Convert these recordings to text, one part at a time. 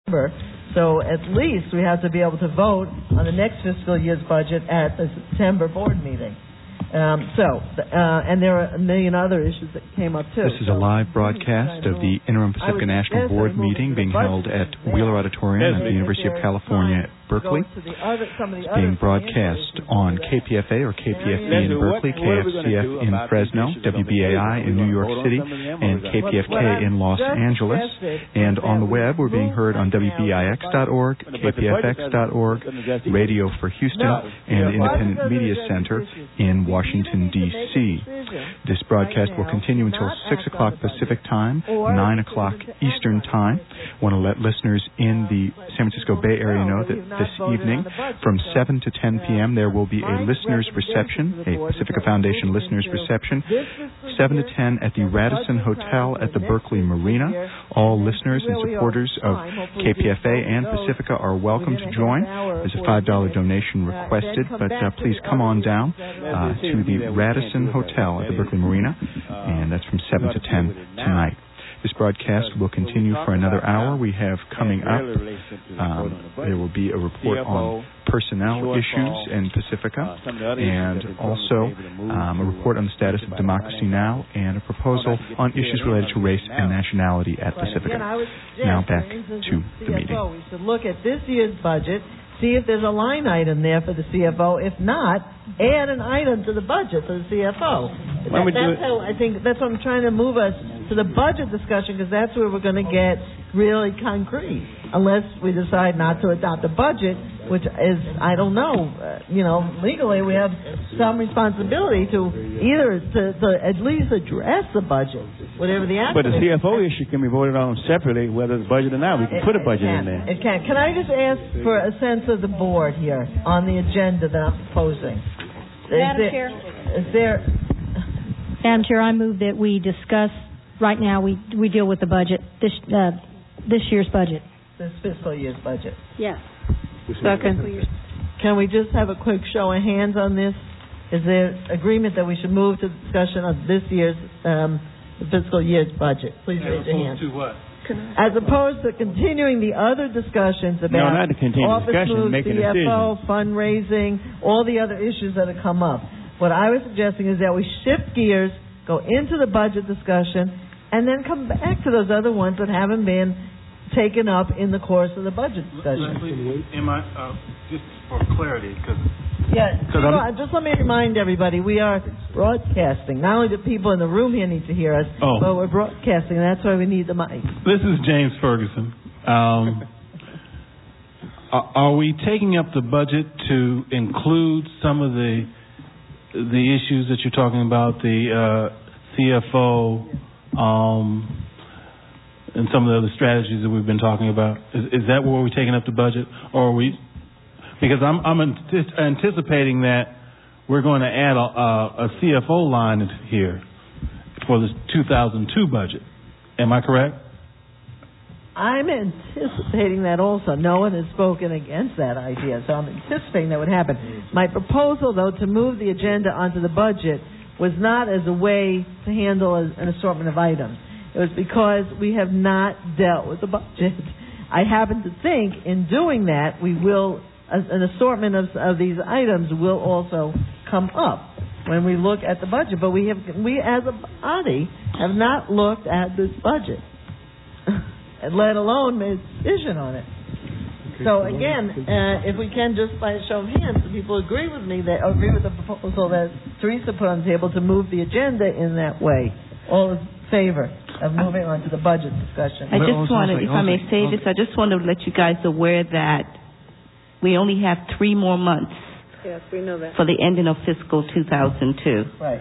So at least we have to be able to vote on the next fiscal year's budget at the September board meeting. And there are a million other issues that came up, too. This is a live broadcast of the Interim Pacifica National Board meeting being held at Wheeler Auditorium at the University of California at Berkeley. It's being broadcast on KPFA or KPFB in Berkeley, KFCF in Fresno, WBAI in New York City, and KPFK in Los Angeles. And on the web, we're being heard on WBIX.org, KPFX.org, Radio for Houston, and the Independent Media Center in Washington, D.C. This broadcast will continue until 6 o'clock Pacific Time, 9 o'clock Eastern Time. I want to let listeners in the San Francisco Bay Area know that this evening from 7 to 10 p.m. there will be a listeners' reception, a Pacifica Foundation listeners' reception, 7 to 10 at the Radisson Hotel at the Berkeley Marina. All listeners and supporters of KPFA and Pacifica are welcome to join. There's a $5 donation requested, but please come on down to the Radisson Hotel at the Berkeley Marina, and that's from 7 to 10 tonight. This broadcast will continue for another hour. We have coming up, there will be a report on personnel issues in Pacifica, and also a report on the status of Democracy Now! And a proposal on issues related to race and nationality at Pacifica. Now back to the meeting. We should look at this year's budget, see if there's a line item there for the CFO. If not, add an item to the budget for the CFO. That's what I'm trying to move us to the budget discussion, because that's where we're going to get really concrete. Unless we decide not to adopt a budget, which is, I don't know, legally we have some responsibility to either to at least address the budget, whatever the action. But the CFO issue can be voted on separately, whether it's budget or not. We can put a budget in there. It can. Can I just ask for a sense of the board here on the agenda that I'm proposing? Madam Chair. Madam Chair, I move that we discuss. Right now, we deal with the budget, this year's budget. This fiscal year's budget. Yes. Second. Can we just have a quick show of hands on this? Is there agreement that we should move to the discussion of this year's fiscal year's budget? Please raise your hand. To what? As opposed to continuing the other discussions about not to continue office discussion, moves, making CFO, fundraising, all the other issues that have come up. What I was suggesting is that we shift gears, go into the budget discussion, and then come back to those other ones that haven't been taken up in the course of the budget discussion. Just for clarity, because... just let me remind everybody, we are broadcasting. Not only do people in the room here need to hear us, but we're broadcasting, and that's why we need the mic. This is James Ferguson. Are we taking up the budget to include some of the issues that you're talking about, the CFO, and some of the other strategies that we've been talking about? Is that where we're taking up the budget, or are we? Because I'm anticipating that we're going to add a CFO line here for the 2002 budget. Am I correct? I'm anticipating that also. No one has spoken against that idea, so I'm anticipating that would happen. My proposal, though, to move the agenda onto the budget was not as a way to handle an assortment of items. It was because we have not dealt with the budget. I happen to think in doing that, we will, an assortment of these items will also come up when we look at the budget. But we as a body have not looked at this budget, let alone made a decision on it. So again, if we can, just by a show of hands, do people agree with me that agree with the proposal that Teresa put on the table to move the agenda in that way? All in favor of moving on to the budget discussion? I just want to, if I may say this, I just want to let you guys aware that we only have 3 more months. Yes, we know that. For the ending of fiscal 2002. Right.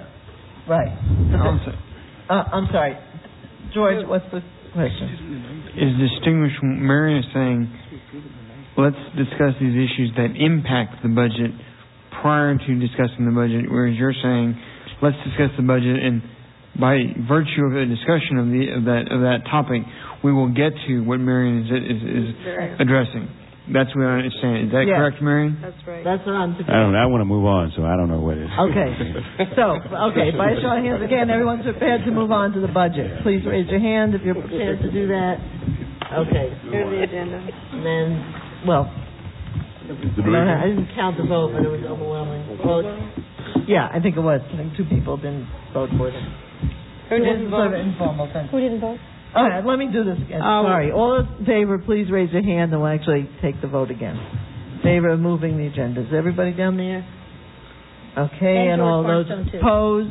I'm sorry. George, what's the question? Is distinguished Marion is saying, let's discuss these issues that impact the budget prior to discussing the budget, whereas you're saying, let's discuss the budget, and by virtue of the discussion of that topic, we will get to what Marion is addressing. That's what I understand. Is that correct, Marion? That's right. That's what I'm thinking. I don't know. I want to move on, so I don't know what it is. Okay. By a show of hands again, everyone's prepared to move on to the budget. Please raise your hand if you're prepared to do that. Okay. Here's the agenda. And then, well, I didn't count the vote, but it was overwhelming. Well, yeah, I think it was. I think 2 people didn't vote for it. Who didn't vote? Sort of informal thing. Who didn't vote? All right, let me do this again. Sorry. All in favor, please raise your hand, and we'll actually take the vote again. In favor of moving the agenda. Is everybody down there? Okay, and all those opposed?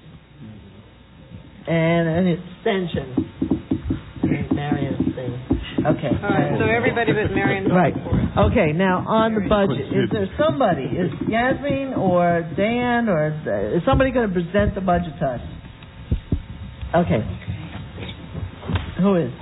And an abstention. Marion thing. Okay. All right, so everybody but Marion voted Right. for it. Okay, now on the budget, is there somebody, is Yasmin or Dan or is somebody going to present the budget to us? Okay. Who is?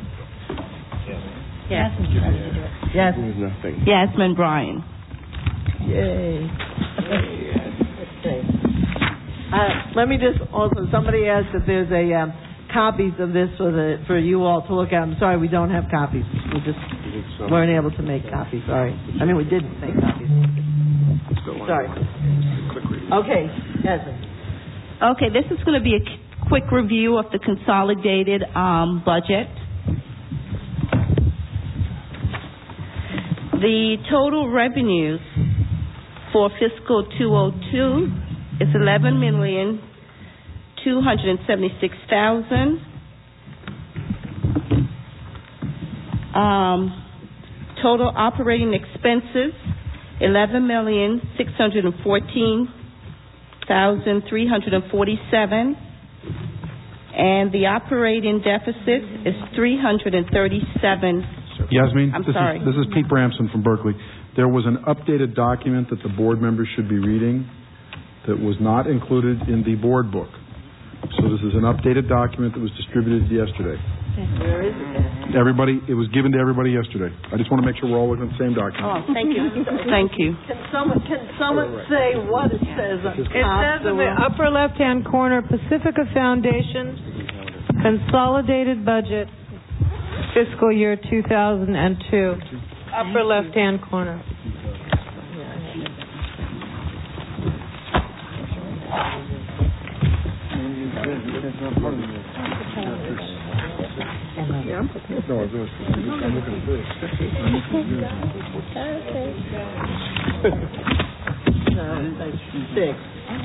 Yasmin. Nothing. Yasmin Bryan. Yay. Okay. Let me just also, somebody asked if there's a copies of this for you all to look at. I'm sorry we don't have copies. We just weren't able to make copies. Sorry. I mean, we didn't make copies. Sorry. Okay, Yasmin. Okay, this is going to be a quick review of the consolidated budget. The total revenues for fiscal 2002 is $11,276,000. Total operating expenses $11,614,347, and the operating deficit is $337. Yasmin, I'm sorry. This is Pete Bramson from Berkeley. There was an updated document that the board members should be reading that was not included in the board book. So this is an updated document that was distributed yesterday. Where is it? It was given to everybody yesterday. I just want to make sure we're all looking at the same document. Oh, thank you. Thank you. Can someone say what it says? It says in the upper left-hand corner, Pacifica Foundation Consolidated Budget, Fiscal Year 2002. Upper left-hand corner. Six.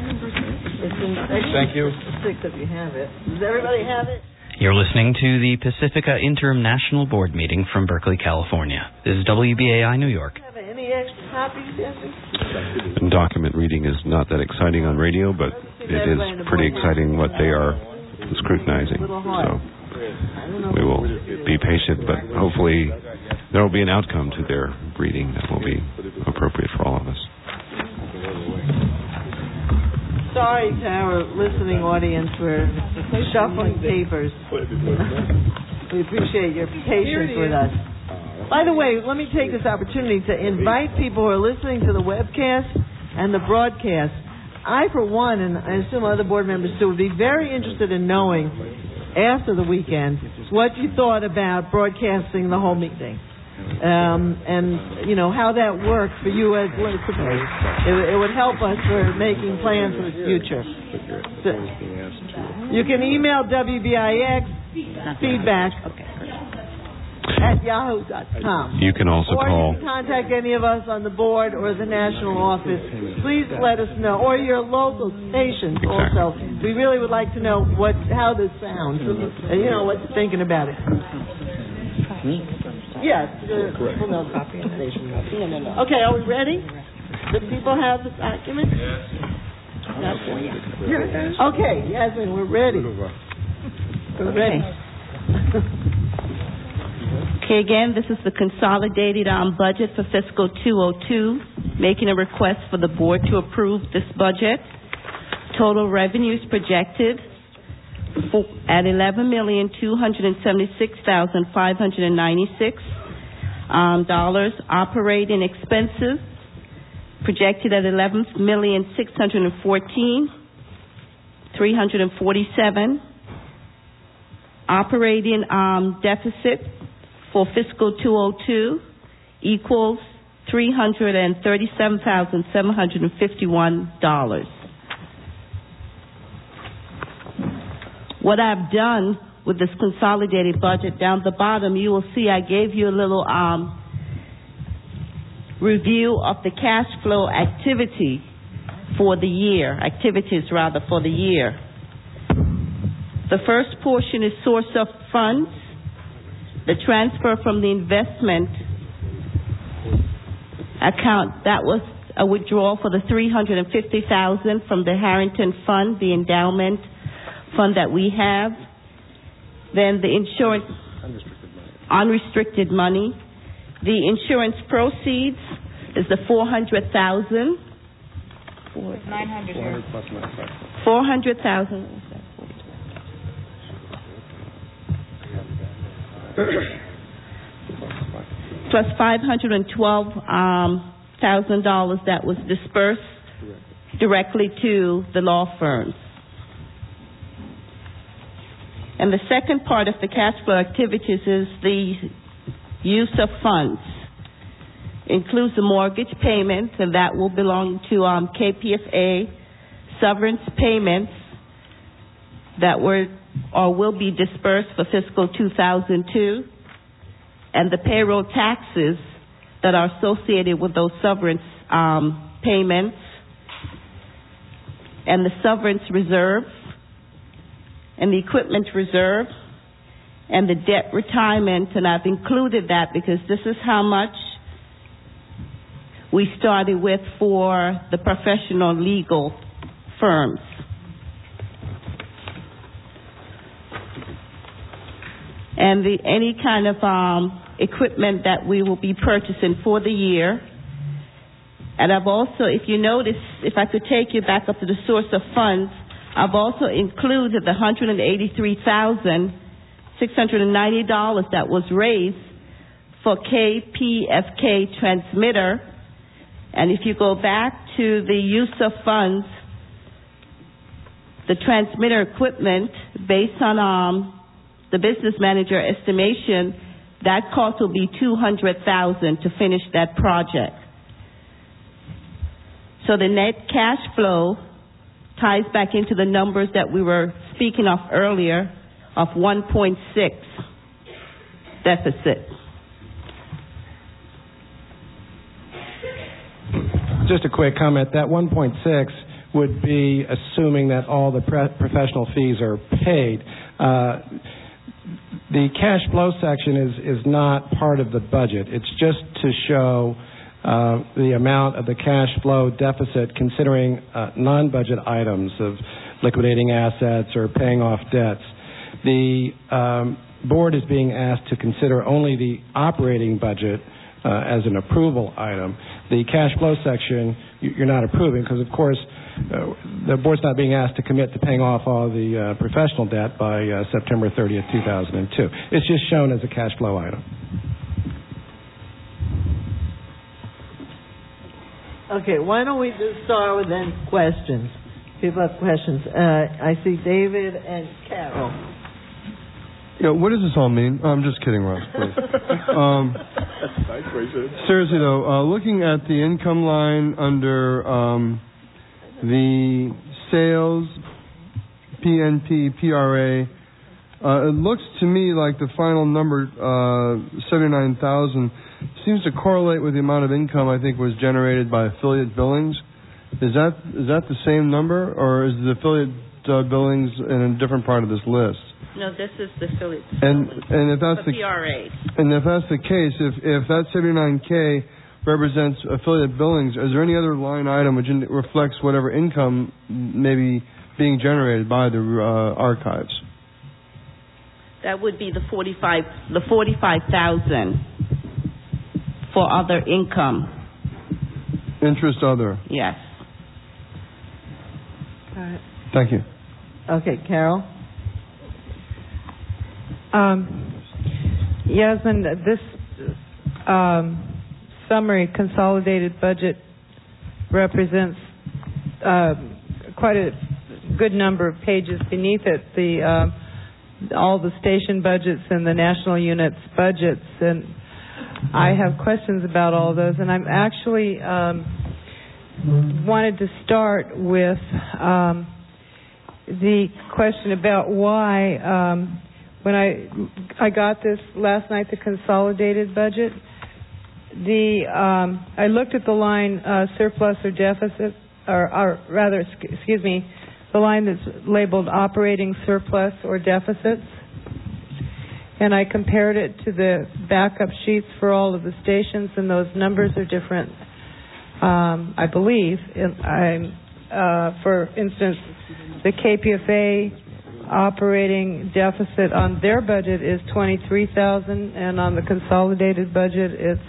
Thank you. 6 if you have it. Does everybody have it? You're listening to the Pacifica International Board meeting from Berkeley, California. This is WBAI New York. Have any extra copies, Jesse? Document reading is not that exciting on radio, but it is pretty exciting what they are scrutinizing. So we will be patient, but hopefully there will be an outcome to their reading that will be appropriate for all of us. Sorry to our listening audience, we're shuffling papers. We appreciate your patience with us. By the way, let me take this opportunity to invite people who are listening to the webcast and the broadcast. I, for one, and I assume other board members too, would be very interested in knowing after the weekend what you thought about broadcasting the whole meeting. And, you know, how that worked for you as listeners. It would help us for making plans for the future. So, you can email WBIX feedback at yahoo.com. You can also call. Or you can contact any of us on the board or the national office. Please let us know. Or your local stations also. We really would like to know how this sounds. You know, what you're thinking about it. Yes. No. Okay, are we ready? Do people have the document? Okay, Yasmin, we're ready. We're ready. Okay, again, this is the consolidated budget for fiscal 2002, making a request for the board to approve this budget. Total revenues projected at $11,276,596. Operating expenses projected at $11,614,347. Operating deficit for fiscal 2002 equals $337,751. What I've done with this consolidated budget. Down the bottom, you will see I gave you a little review of the cash flow activities for the year. The first portion is source of funds, the transfer from the investment account. That was a withdrawal for the $350,000 from the Harrington Fund, the endowment fund that we have. Then the insurance, unrestricted money. The insurance proceeds is the $400,000. 900 here. 400,000. Plus $512,000 that was dispersed directly to the law firms. And the second part of the cash flow activities is the use of funds. Includes the mortgage payments, and that will belong to KPFA, severance payments that were or will be dispersed for fiscal 2002, and the payroll taxes that are associated with those severance payments, and the severance reserve, and the equipment reserve, and the debt retirement. And I've included that because this is how much we started with for the professional legal firms. And any kind of equipment that we will be purchasing for the year. And I've also, if you notice, if I could take you back up to the source of funds, I've also included the $183,690 that was raised for KPFK transmitter. And if you go back to the use of funds, the transmitter equipment, based on the business manager estimation, that cost will be $200,000 to finish that project. So the net cash flow ties back into the numbers that we were speaking of earlier of 1.6 deficit. Just a quick comment. That 1.6 would be assuming that all the professional fees are paid. The cash flow section is not part of the budget. It's just to show the amount of the cash flow deficit considering non-budget items of liquidating assets or paying off debts. The board is being asked to consider only the operating budget as an approval item. The cash flow section, you're not approving because, of course, the board's not being asked to commit to paying off all the professional debt by September 30th, 2002. It's just shown as a cash flow item. Okay, why don't we just start with then questions? People have questions. I see David and Carol. Yeah, what does this all mean? I'm just kidding, Ross, please. Seriously, though, looking at the income line under the sales, PNP, PRA, it looks to me like the final number, 79,000, seems to correlate with the amount of income I think was generated by affiliate billings. Is that the same number, or is the affiliate billings in a different part of this list? No, this is the affiliate. And if that's the PRA. And if that's the case, if that 79K represents affiliate billings, is there any other line item which reflects whatever income may be being generated by the archives? That would be the 45,000 for other income. Interest other. Yes. All right. Thank you. Okay, Carol. Yasmin, this summary consolidated budget represents quite a good number of pages beneath it. All the station budgets and the national units budgets, and I have questions about all those. And I'm actually wanted to start with the question about why when I got this last night, the consolidated budget, I looked at the line surplus or deficit, or rather, excuse me, the line that's labeled operating surplus or deficits, and I compared it to the backup sheets for all of the stations, and those numbers are different, I believe. For instance, the KPFA operating deficit on their budget is $23,000, and on the consolidated budget it's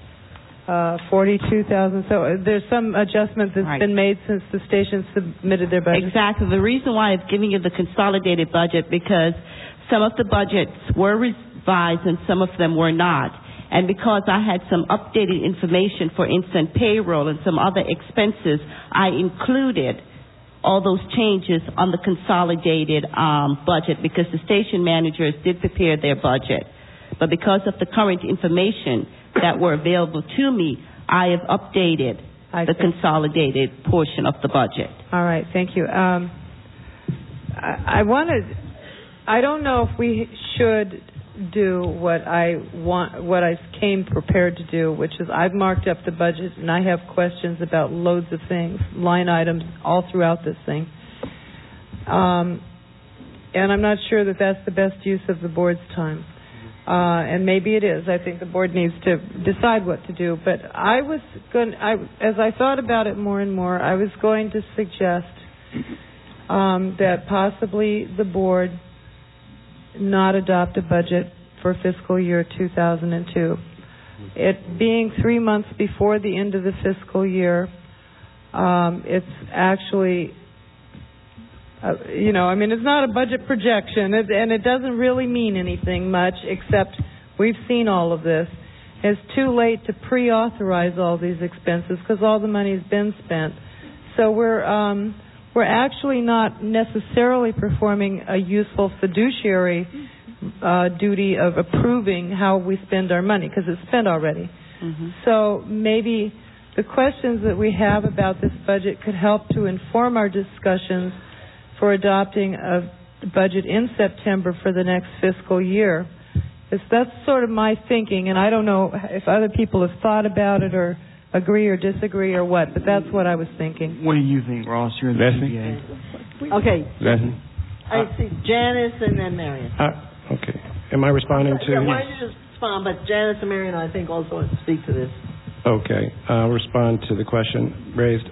$42,000. So there's some adjustment that's been made since the station submitted their budget. Exactly. The reason why I'm giving you the consolidated budget, because some of the budgets were revised and some of them were not. And because I had some updated information, for instance, payroll and some other expenses, I included all those changes on the consolidated budget, because the station managers did prepare their budget. But because of the current information that were available to me, I have updated the consolidated portion of the budget. All right, thank you. I don't know if we should do what I came prepared to do, which is I've marked up the budget and I have questions about loads of things, line items all throughout this thing. And I'm not sure that that's the best use of the board's time. And maybe it is. I think the board needs to decide what to do. But as I thought about it more and more, I was going to suggest that possibly the board not adopt a budget for fiscal year 2002. It being 3 months before the end of the fiscal year, it's actually, it's not a budget projection, and it doesn't really mean anything much, except we've seen all of this. It's too late to pre-authorize all these expenses because all the money's been spent. So we're actually not necessarily performing a useful fiduciary duty of approving how we spend our money, because it's spent already. Mm-hmm. So maybe the questions that we have about this budget could help to inform our discussions for adopting a budget in September for the next fiscal year. That's sort of my thinking, and I don't know if other people have thought about it or agree or disagree or what, but that's what I was thinking. What do you think, Ross? You're the CBA. Okay. Leslie? I see Janice and then Marion. Okay. Am I responding to... Yeah, why don't you just respond? But Janice and Marion, I think, also want to speak to this. Okay. I'll respond to the question raised.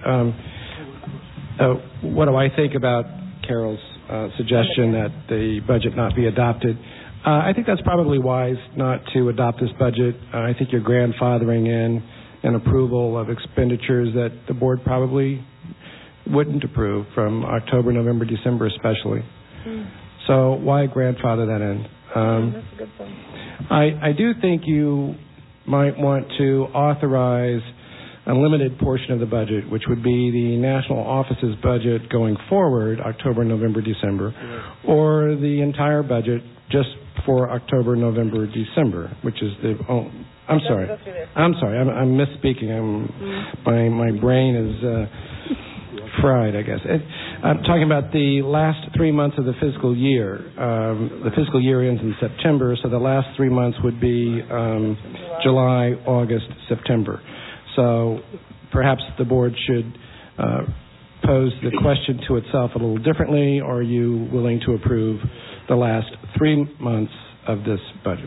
What do I think about Carol's suggestion that the budget not be adopted? I think that's probably wise not to adopt this budget. I think you're grandfathering in an approval of expenditures that the board probably wouldn't approve from October, November, December especially. So why grandfather that in? That's a good point. I do think you might want to authorize a limited portion of the budget, which would be the national office's budget going forward, October, November, December, or the entire budget just for October, November, December, which is the... I'm sorry. I'm misspeaking. My brain is fried, I guess. I'm talking about the last 3 months of the fiscal year. The fiscal year ends in September, so the last 3 months would be July, August, September. So perhaps the board should pose the question to itself a little differently. Or are you willing to approve the last 3 months of this budget?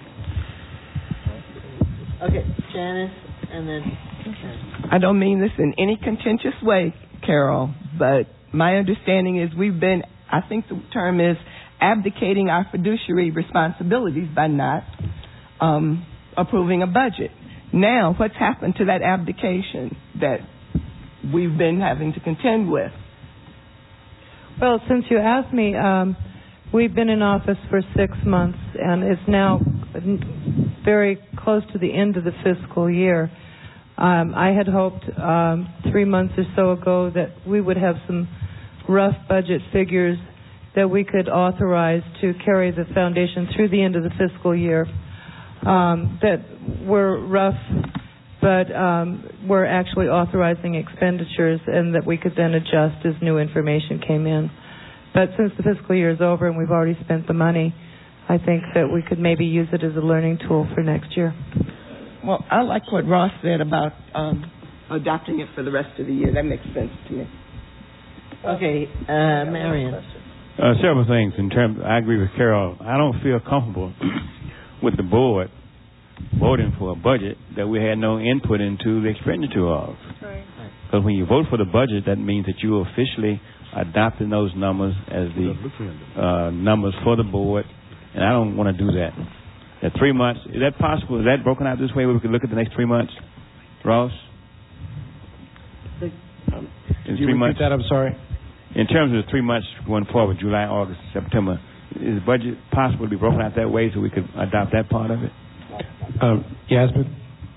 Okay, Janice, and then... I don't mean this in any contentious way, Carol, but my understanding is we've been, I think the term is, abdicating our fiduciary responsibilities by not approving a budget. Now, what's happened to that abdication that we've been having to contend with? Well, since you asked me, we've been in office for 6 months, and it's now very close to the end of the fiscal year. I had hoped 3 months or so ago that we would have some rough budget figures that we could authorize to carry the foundation through the end of the fiscal year that were rough, but we're actually authorizing expenditures and that we could then adjust as new information came in. But since the fiscal year is over and we've already spent the money, I think that we could maybe use it as a learning tool for next year. Well, I like what Ross said about adopting it for the rest of the year. That makes sense to me. Okay, Marion. Several things in terms. I agree with Carol. I don't feel comfortable with the board voting for a budget that we had no input into the expenditure of. Because when you vote for the budget, that means that you officially adopting those numbers as the numbers for the board, and I don't want to do that. That 3 months, is that possible? Is that broken out this way where we could look at the next 3 months? Ross? Did you repeat that? I'm sorry. In terms of the 3 months going forward, July, August, September, is the budget possible to be broken out that way so we could adopt that part of it? Yasmin?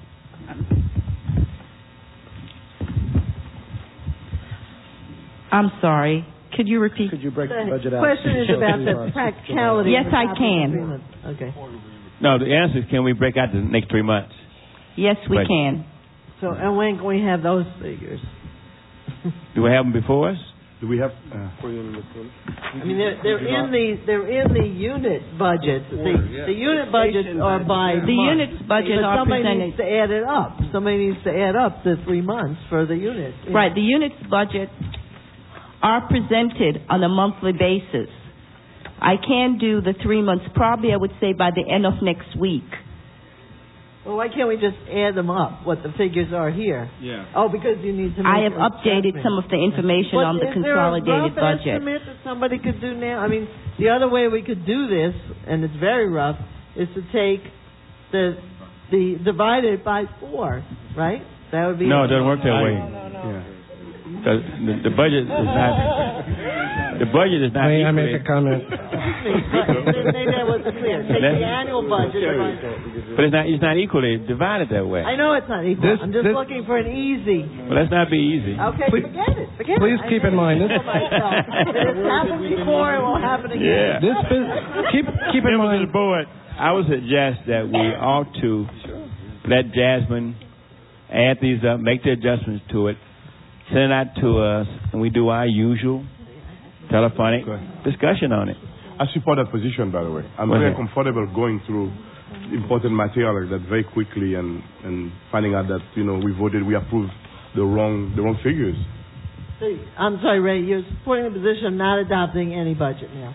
I'm sorry. Could you repeat? Could you break the budget out? The question is about the practicality. Yes, I can. Okay. No, the answer is can we break out the next 3 months? Yes, we can. So, and when can we have those figures? Do we have them before us? Do we have? I mean, they're in the unit budget. The unit budgets are by the month. units budget but are somebody presented. needs to add it up. Somebody needs to add up the 3 months for the unit. Right. The units budget are presented on a monthly basis. I can do the 3 months, probably I would say by the end of next week. Well, why can't we just add them up, what the figures are here? Yeah. Oh, because you need to make I have updated some of the information on the consolidated Is there a rough budget. estimate that somebody could do now? I mean, the other way we could do this, and it's very rough, is to take the divide it by 4, right? That would be... No, it doesn't work that way. No. Yeah. The budget is not. The budget is not. May I make a comment? Maybe that wasn't clear. Take the annual budget. But it's not equally divided that way. I know it's not equal. I'm just looking for an easy. Well, let's not be easy. Okay, forget it. Please keep in mind this. It's happened before. It will happen again. Yeah. Keep in mind. The board, I would suggest that we ought to let Jasmine add these up, make the adjustments to it. Send it out to us, and we do our usual telephonic discussion on it. I support that position, by the way. I'm very comfortable going through important material like that very quickly and finding out that, we voted, we approved the wrong figures. I'm sorry, Ray, you're supporting the position of not adopting any budget now.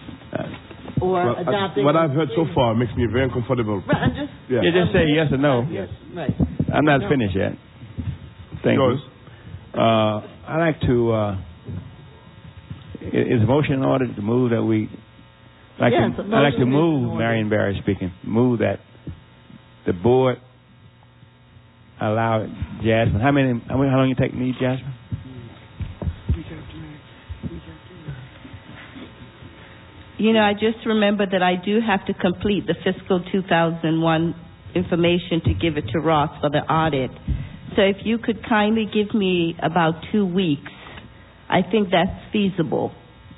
Adopting... What I've heard so far makes me very uncomfortable. Right, just say yes or no. Yes, right. I'm not finished yet. Thank you. I'd like to, is the motion in order to move that we, I'd like to move, Marion Barry speaking, move that the board allow Jasmine, how long you take to meet, Jasmine? I just remember that I do have to complete the fiscal 2001 information to give it to Ross for the audit. So if you could kindly give me about 2 weeks, I think that's feasible.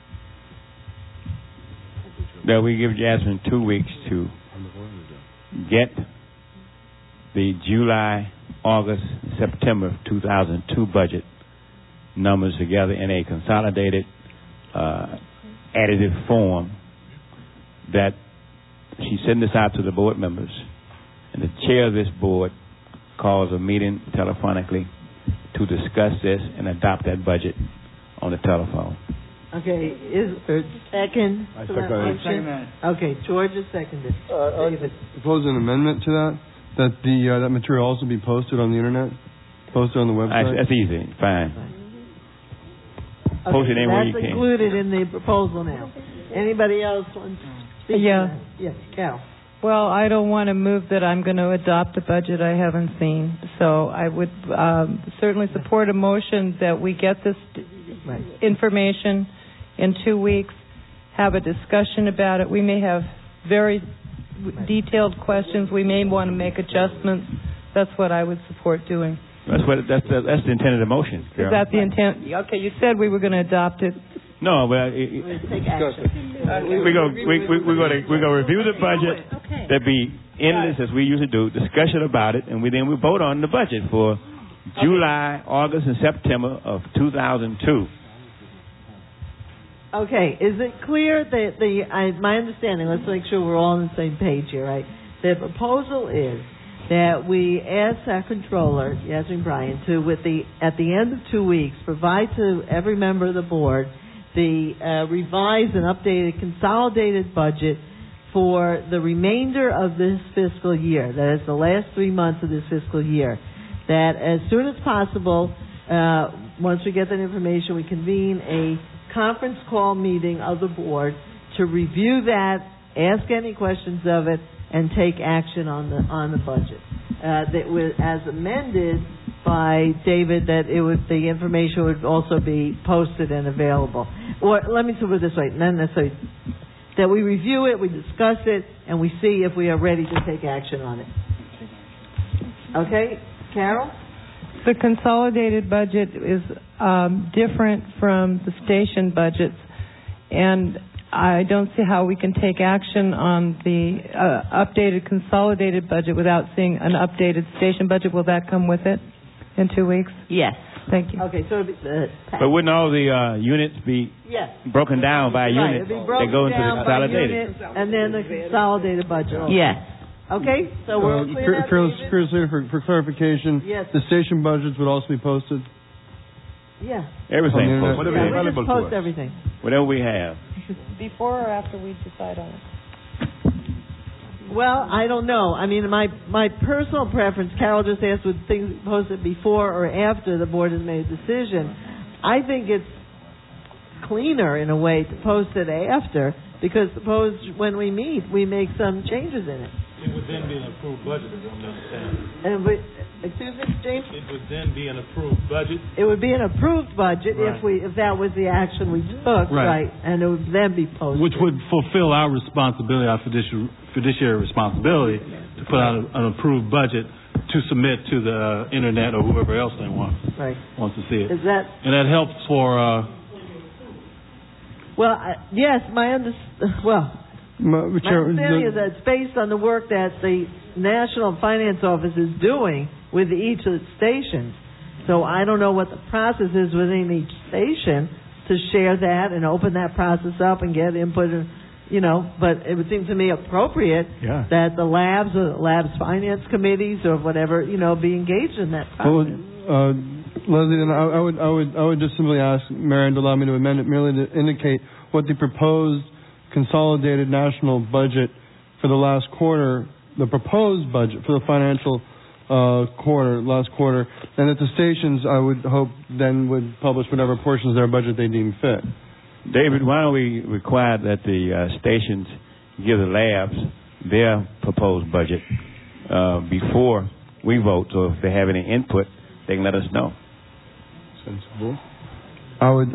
That we give Jasmine 2 weeks to get the July, August, September 2002 budget numbers together in a consolidated, additive form that she sent this out to the board members. And the chair of this board calls a meeting telephonically to discuss this and adopt that budget on the telephone. Okay, is there a second? I second that. Okay, George is seconded. David. Propose an amendment to that that material also be posted on the internet, posted on the website. That's easy, fine. Okay, Post it anywhere you can. That's included in the proposal now. Anybody else want to speak? Yeah. Yes, Carol. Well, I don't want to move that I'm going to adopt a budget I haven't seen. So I would certainly support a motion that we get this information in 2 weeks, have a discussion about it. We may have very detailed questions. We may want to make adjustments. That's what I would support doing. That's the intent of the motion, Carol. Is that the intent? Okay, you said we were going to adopt it. No, but take action. we're going to review the budget. There'll be endless, as we usually do, discussion about it, and then we vote on the budget for July, August, and September of 2002. Okay, is it clear that my understanding, let's make sure we're all on the same page here, right? The proposal is that we ask our controller, Yasmin Bryan, to, at the end of 2 weeks, provide to every member of the board the revised and updated consolidated budget for the remainder of this fiscal year, that is the last 3 months of this fiscal year, that as soon as possible, once we get that information, we convene a conference call meeting of the board to review that, ask any questions of it, and take action on the budget. That was as amended by David, that the information would also be posted and available. Or let me put it this way, not necessarily that we review it, we discuss it, and we see if we are ready to take action on it. Okay, Carol? The consolidated budget is different from the station budgets, and I don't see how we can take action on the updated consolidated budget without seeing an updated station budget. Will that come with it in 2 weeks? Yes. Thank you. Okay, so but wouldn't all the units be broken down by unit? They go into the consolidated, and then the consolidated budget. Yes. Okay, so we're clear. For clarification, the station budgets would also be posted. Yeah. Everything. Whatever available to us. Post everything. Whatever we have. Before or after we decide on it? Well, I don't know. I mean, my personal preference, Carol just asked, would things be posted before or after the board has made a decision. I think it's cleaner in a way to post it after, because suppose when we meet, we make some changes in it. It would then be an approved budget, is what I'm understanding. And excuse me, James? It would then be an approved budget. It would be an approved budget if that was the action we took, right? And it would then be posted. Which would fulfill our responsibility, our fiduciary responsibility, to put out an approved budget to submit to the internet or whoever else they want wants to see it. Is that? And that helps for. Yes, my understanding is that it's based on the work that the National Finance Office is doing with each of the stations. So I don't know what the process is within each station to share that and open that process up and get input, but it would seem to me appropriate that the labs or the labs finance committees or whatever, be engaged in that process. Leslie, then I would just simply ask Marion to allow me to amend it merely to indicate what the proposed consolidated national budget for the last quarter, the proposed budget for the financial last quarter, and that the stations, I would hope, then would publish whatever portions of their budget they deem fit. David, why don't we require that the stations give the labs their proposed budget before we vote, so if they have any input, they can let us know. Sensible. I would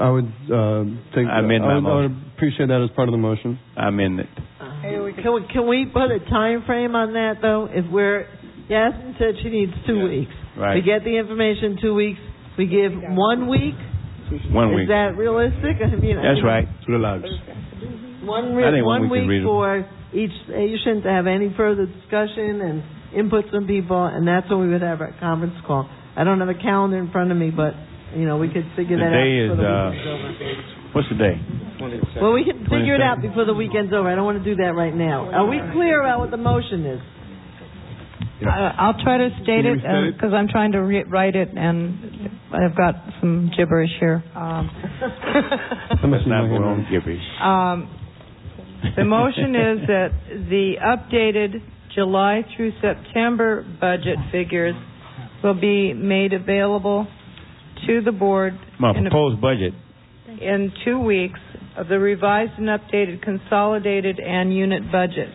appreciate that as part of the motion. I amend it. Can we put a time frame on that though? If Yasmin said she needs 2 weeks. Right. We get the information 2 weeks. We give 1 week. 1 week. Is that realistic? That's right. One week for each station to have any further discussion and input from people, and that's when we would have our conference call. I don't have a calendar in front of me, but we could figure that out before the weekend's over. What's the day? Well, we can figure it out before the weekend's over. I don't want to do that right now. Are we clear about what the motion is? I'll try to state it because I'm trying to write it, and I've got some gibberish here. That's not wrong gibberish. The motion is that the updated July through September budget figures will be made available to the board proposed budget in 2 weeks of the revised and updated consolidated and unit budgets.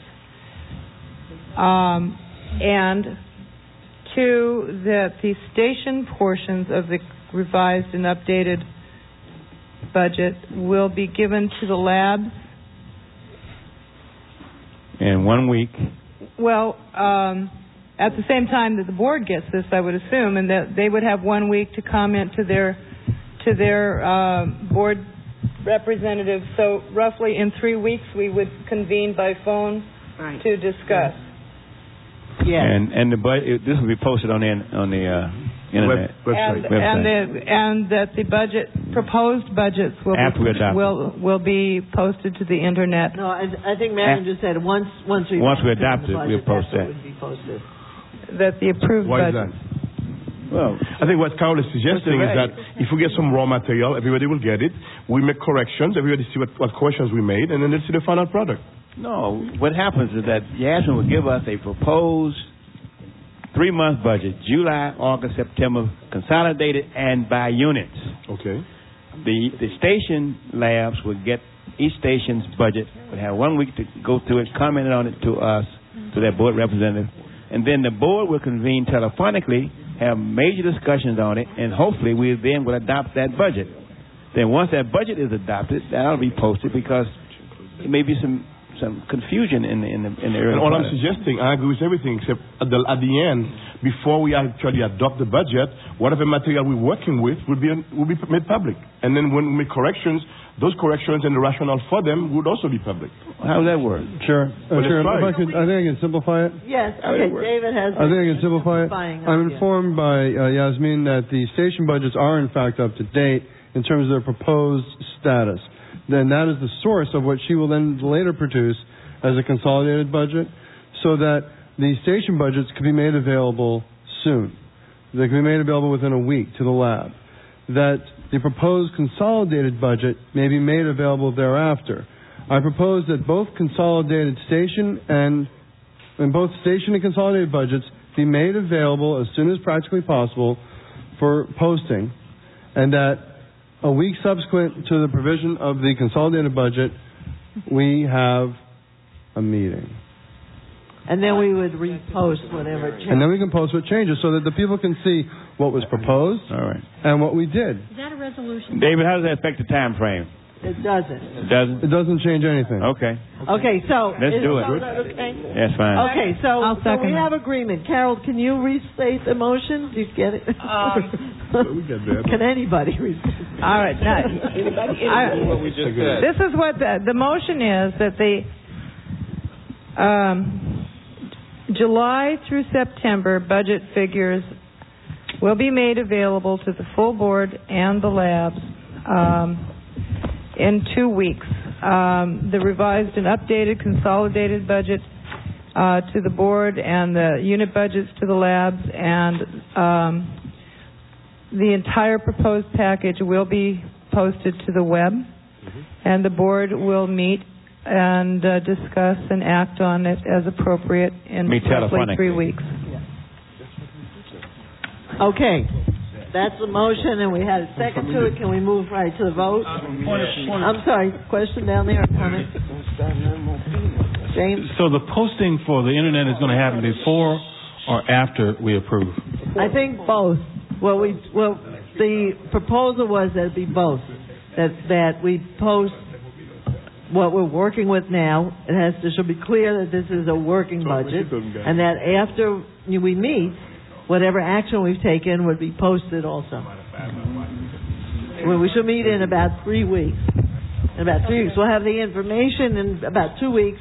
And two, that the station portions of the revised and updated budget will be given to the labs. In 1 week. Well, at the same time that the board gets this, I would assume, and that they would have 1 week to comment to their board representatives. So roughly in 3 weeks, we would convene by phone to discuss. Yeah. And the budget, this will be posted on the Internet. And that the proposed budgets will be posted to the internet. No, I think Marion just said once we adopt it, we'll post that. Would be posted. That the approved Why budget. is that? Well, I think what Carol is suggesting is that if we get some raw material, everybody will get it. We make corrections. Everybody see what corrections we made, and then they'll see the final product. No, what happens is that Yasmin will give us a proposed 3-month budget, July, August, September, consolidated and by units. Okay. The station labs will get each station's budget, will have 1 week to go through it, comment on it to us, to their board representative, and then the board will convene telephonically, have major discussions on it, and hopefully we then will adopt that budget. Then once that budget is adopted, that'll be posted because there may be some confusion in the early. And all I'm suggesting, I agree with everything except at the end, before we actually adopt the budget, whatever material we're working with will be made public. And then when we make corrections, those corrections and the rationale for them would also be public. How does that work? Sure. Sure. I think I can simplify it. Yes. Okay. David has. I think I can simplify it. I'm informed by Yasmin that the station budgets are in fact up to date in terms of their proposed status. Then that is the source of what she will then later produce as a consolidated budget, so that the station budgets can be made available soon. They can be made available within a week to the lab. That the proposed consolidated budget may be made available thereafter. I propose that both consolidated station and consolidated budgets be made available as soon as practically possible for posting, and that a week subsequent to the provision of the consolidated budget, we have a meeting. And then we would repost whatever changes. And then we can post what changes so that the people can see what was proposed and what we did. Is that a resolution? David, how does that affect the time frame? It doesn't. It doesn't? It doesn't change anything. Okay. Okay, so... Let's do it. Okay? That's fine. Okay, so we have agreement. Carol, can you restate the motion? Do you get it? We get that. Can anybody restate? All right. Now, What we just said. this is what the motion is, that the July through September budget figures will be made available to the full board and the labs in 2 weeks. The revised and updated consolidated budget to the board and the unit budgets to the labs, and the entire proposed package will be posted to the web, and the board will meet and discuss and act on it as appropriate in roughly 3 weeks. Okay. That's the motion, and we had a second to it. Can we move right to the vote? I'm sorry. Question down there. Comment? James? So the posting for the internet is going to happen before or after we approve? I think both. Well, the proposal was that it be both. That we post what we're working with now. It should be clear that this is a working budget, and that after we meet, whatever action we've taken would be posted also. Well, we should meet in about 3 weeks. In about 3 weeks, we'll have the information in about 2 weeks.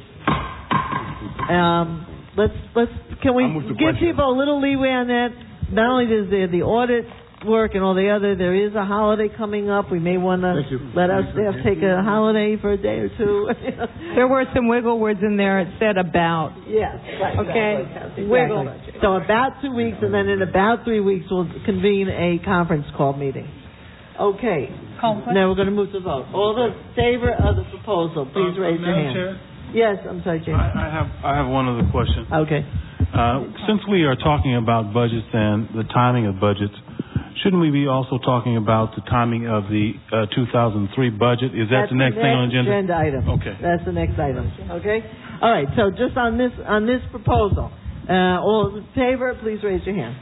Can we give people a little leeway on that? Not only does the audit work and all the other, there is a holiday coming up. We may want to let our staff take a holiday for a day or two. There were some wiggle words in there. It said about. Yes. Right, okay. Exactly. Wiggle. So about 2 weeks, and then in about 3 weeks, we'll convene a conference call meeting. Okay. Now we're going to move to vote. All in favor of the proposal, please raise your hand. Chair? Yes, I'm sorry, James. I have one other question. Okay. Since we are talking about budgets and the timing of budgets, shouldn't we be also talking about the timing of the 2003 budget? Is that the next thing on the agenda? Item. Okay. That's the next item. Okay. All right. So just on this proposal, all in favor, please raise your hand.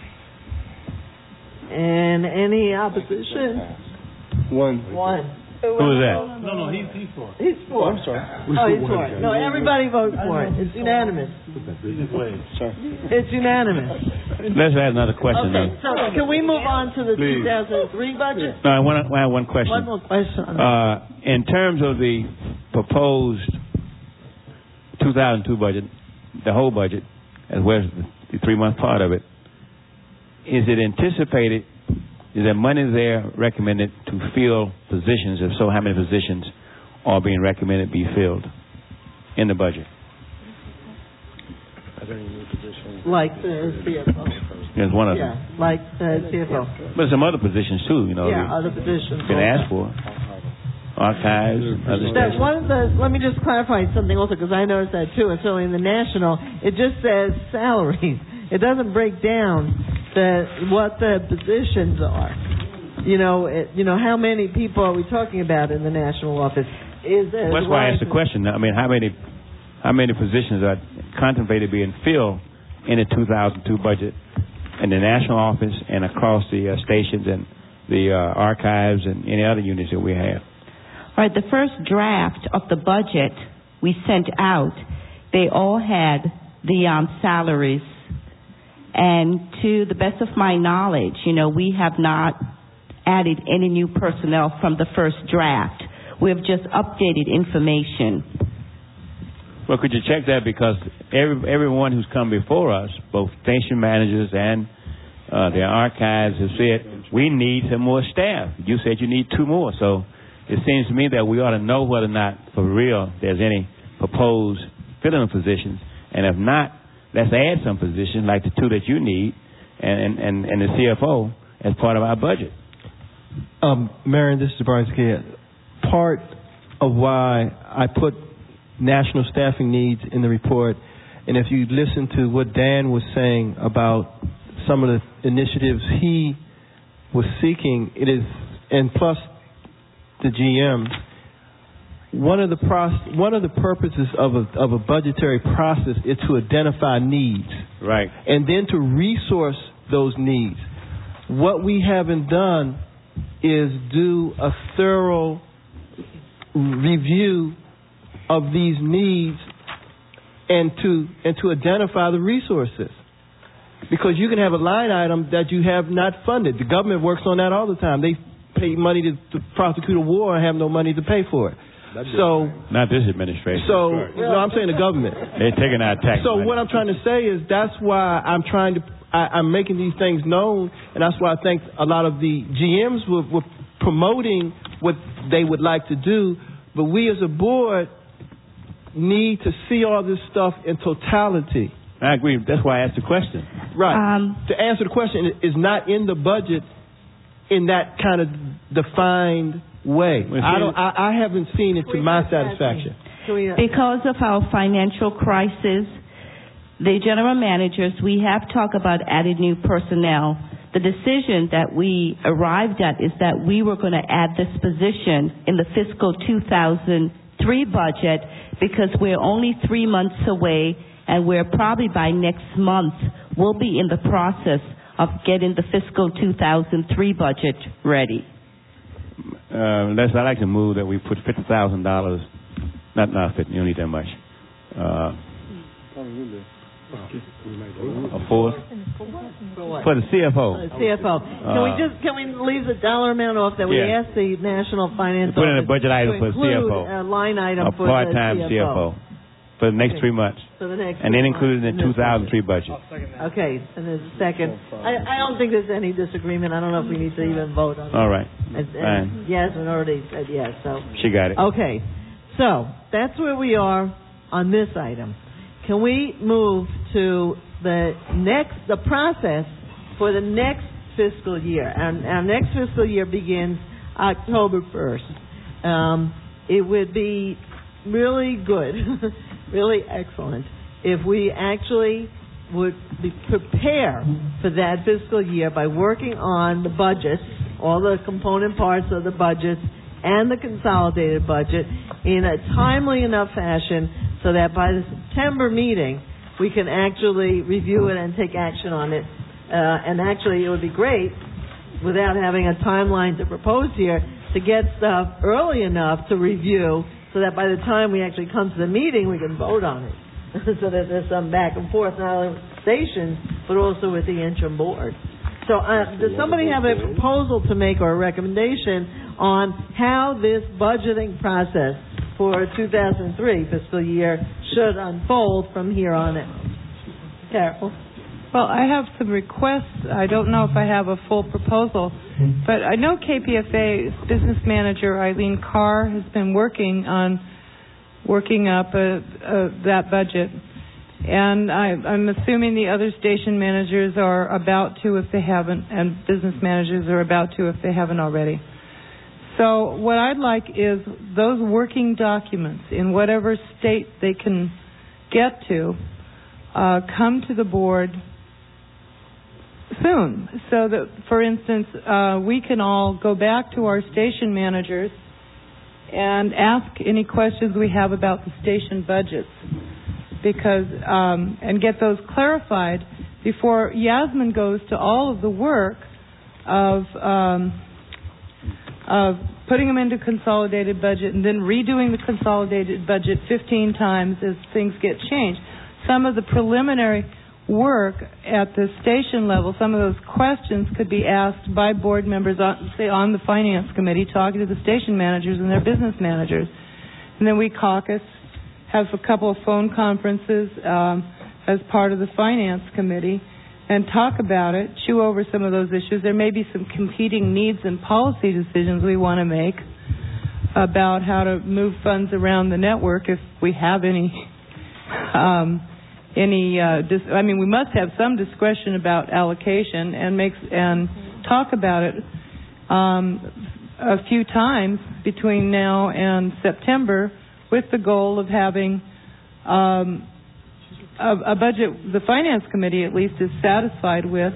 And any opposition? One. Who is that? No, he's for it. He's for it. I'm sorry. He's for it. No, everybody votes for it. It's unanimous. It's unanimous. Let's add another question. Okay, so can we move on to the 2003 budget? No, I have one question. One more question. In terms of the proposed 2002 budget, the whole budget, as well as the 3-month part of it, is it anticipated, is there money there recommended to fill positions? If so, how many positions are being recommended be filled in the budget? Are there any new positions? Like the CFO. There's one of them. Yeah, like CFO. But some other positions too, you know. Yeah, other positions. Been asked for. Archives, other stations. Let me just clarify something also, because I noticed that too, and certainly in the national, it just says salaries. It doesn't break down what the positions are. How many people are we talking about in the national office? That's why I asked the question. I mean, how many positions are contemplated being filled in the 2002 budget in the national office and across the stations and the archives and any other units that we have? All right, the first draft of the budget we sent out, they all had the salaries. And to the best of my knowledge, we have not added any new personnel from the first draft. We have just updated information. Well, could you check that? Because everyone who's come before us, both station managers and the archives, have said, we need some more staff. You said you need 2 more. So it seems to me that we ought to know whether or not, for real, there's any proposed filling positions. And if not, let's add some positions like the 2 that you need and the CFO as part of our budget. Marion, this is Bryce Kidd. Part of why I put national staffing needs in the report, and if you listen to what Dan was saying about some of the initiatives he was seeking, it is, and plus the GM, one of the purposes of a budgetary process is to identify needs, right, and then to resource those needs. What we haven't done is do a thorough review of these needs and to identify the resources, because you can have a line item that you have not funded. The government works on that all the time. They pay money to prosecute a war and have no money to pay for it. So not this administration. So no, I'm saying the government. They're taking our tax money. What I'm trying to say is that's why I'm making these things known, and that's why I think a lot of the GMs were promoting what they would like to do, but we as a board need to see all this stuff in totality. I agree. That's why I asked the question. Right. To answer the question, it is not in the budget in that kind of defined way. I haven't seen it to my satisfaction. Because of our financial crisis, the general managers, we have talked about adding new personnel. The decision that we arrived at is that we were going to add this position in the fiscal 2003 budget, because we're only 3 months away, and we're probably by next month we'll be in the process of getting the fiscal 2003 budget ready. I'd like to move that we put $50,000. Not 50. You don't need that much. A fourth for the CFO. CFO. Can we leave the dollar amount off that we asked the National Finance put in a budget item for A CFO. line item for part-time the CFO for the next 3 months. And then included in the 2003 budget. Okay, and there's a second. I don't think there's any disagreement. I don't know if we need to even vote on it. All right. And Yasmin already said yes, so. She got it. Okay, so that's where we are on this item. Can we move to the process for the next fiscal year? And our next fiscal year begins October 1st. It would be really good, really excellent, if we actually would prepare for that fiscal year by working on the budgets, all the component parts of the budgets and the consolidated budget in a timely enough fashion so that by the September meeting we can actually review it and take action on it. And actually it would be great, without having a timeline to propose here, to get stuff early enough to review so that by the time we actually come to the meeting we can vote on it. So that there's some back and forth, not only with stations, but also with the interim board. So does somebody have a proposal to make or a recommendation on how this budgeting process for 2003 fiscal year should unfold from here on out? Carol? Well, I have some requests. I don't know if I have a full proposal, but I know KPFA's business manager, Eileen Carr, has been working up that budget. And I'm assuming the other station managers are about to, if they haven't, and business managers are about to if they haven't already. So what I'd like is those working documents, in whatever state they can get to, come to the board soon, so that, for instance, we can all go back to our station managers and ask any questions we have about the station budgets, because and get those clarified before Yasmin goes to all of the work of putting them into consolidated budget and then redoing the consolidated budget 15 times as things get changed. Some of the preliminary work at the station level, some of those questions could be asked by board members, say on the finance committee, talking to the station managers and their business managers. And then we caucus, have a couple of phone conferences as part of the finance committee, and talk about it, chew over some of those issues. There may be some competing needs and policy decisions we want to make about how to move funds around the network if we have any. We must have some discretion about allocation and talk about it a few times between now and September, with the goal of having a budget the finance committee at least is satisfied with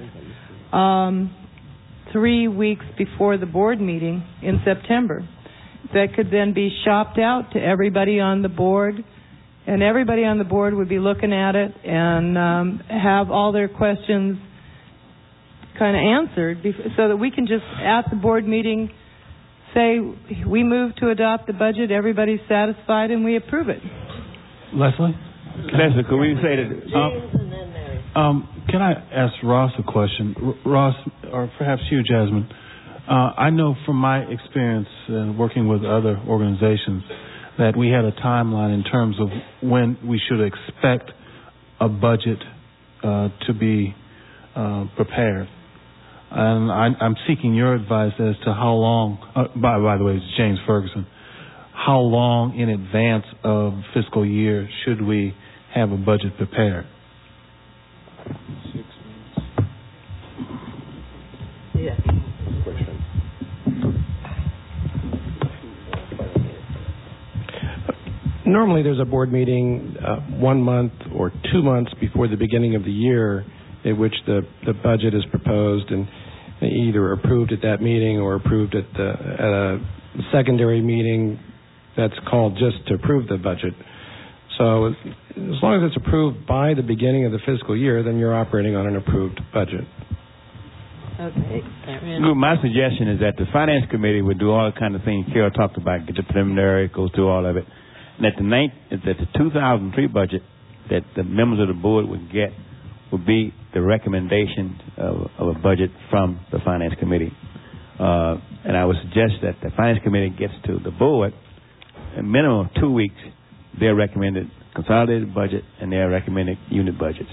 3 weeks before the board meeting in September. That could then be shopped out to everybody on the board, and everybody on the board would be looking at it and have all their questions kind of answered, so that we can just at the board meeting say we move to adopt the budget, everybody's satisfied, and we approve it. Leslie, could we say that? Can I ask Ross a question? Ross, or perhaps you, Jasmine. I know from my experience working with other organizations that we had a timeline in terms of when we should expect a budget to be prepared. And I'm seeking your advice as to how long, by the way, it's James Ferguson, how long in advance of fiscal year should we have a budget prepared? 6 months. Yeah. Normally there's a board meeting 1 month or 2 months before the beginning of the year in which the budget is proposed and either approved at that meeting or approved at a secondary meeting that's called just to approve the budget. So as long as it's approved by the beginning of the fiscal year, then you're operating on an approved budget. Okay. My suggestion is that the finance committee would do all the kind of things Carol talked about, get the preliminary, go through all of it. And that the 2003 budget that the members of the board would get would be the recommendation of a budget from the finance committee. And I would suggest that the finance committee gets to the board a minimum of 2 weeks, their recommended consolidated budget and their recommended unit budgets.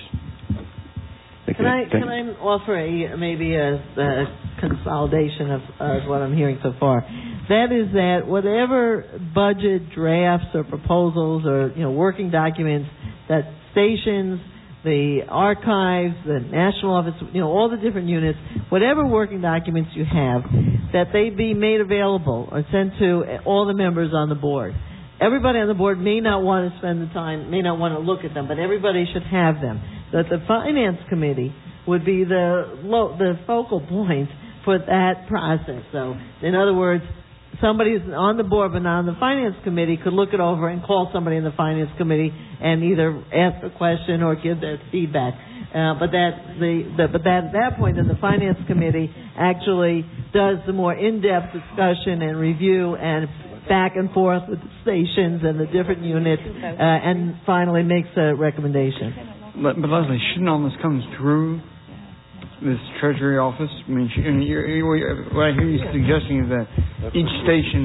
Can I offer maybe a consolidation of what I'm hearing so far? That is that whatever budget drafts or proposals or working documents that stations, the archives, the national office, all the different units, whatever working documents you have, that they be made available or sent to all the members on the board. Everybody on the board may not want to spend the time, may not want to look at them, but everybody should have them. That the finance committee would be the focal point for that process. So, in other words, somebody who's on the board but not on the finance committee could look it over and call somebody in the finance committee and either ask a question or give their feedback. But at that point, then the finance committee actually does the more in-depth discussion and review and back and forth with the stations and the different units, and finally makes a recommendation. But Leslie, shouldn't all this come through this Treasury office? I mean, what I hear you suggesting is that each station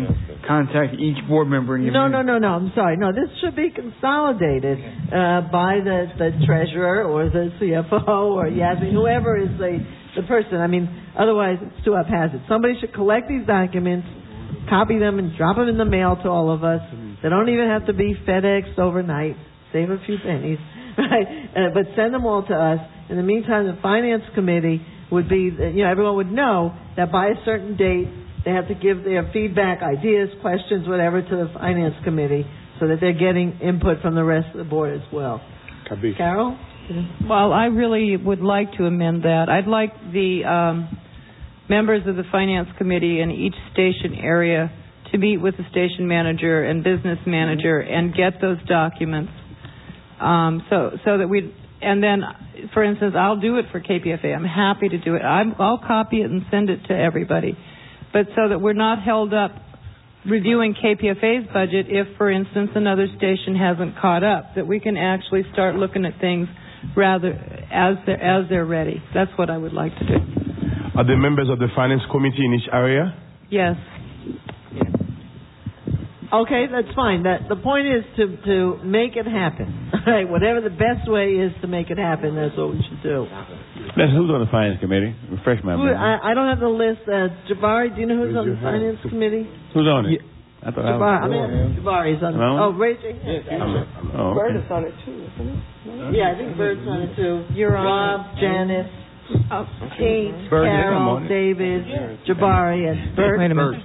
contact each board member and give No, them... no. I'm sorry. No, this should be consolidated by the treasurer or the CFO or Yasmin, whoever is the person. I mean, otherwise it's too haphazard. Somebody should collect these documents, copy them, and drop them in the mail to all of us. They don't even have to be FedExed overnight. Save a few pennies, right? But send them all to us. In the meantime, the Finance Committee would be, everyone would know that by a certain date, they have to give their feedback, ideas, questions, whatever, to the Finance Committee so that they're getting input from the rest of the board as well. Carol? Well, I really would like to amend that. I'd like the members of the Finance Committee in each station area to meet with the station manager and business manager and get those documents so that we... And then, for instance, I'll do it for KPFA. I'm happy to do it. I'll copy it and send it to everybody. But so that we're not held up reviewing KPFA's budget if, for instance, another station hasn't caught up, that we can actually start looking at things rather as they're ready. That's what I would like to do. Are the members of the Finance Committee in each area? Yes. Okay, that's fine. The point is to make it happen. Right? Whatever the best way is to make it happen, that's what we should do. Who's on the Finance Committee? Refresh my memory. I don't have the list. Jabari, do you know who's on the Finance Committee? Who's on it? I thought Jabari's on it. Oh, raise your hand. Bird is on it too, isn't it? Yeah, I think Bird's on it too. You're Rob, Janice, Kate, Carol, David, Jabari, and Bert. Wait a minute.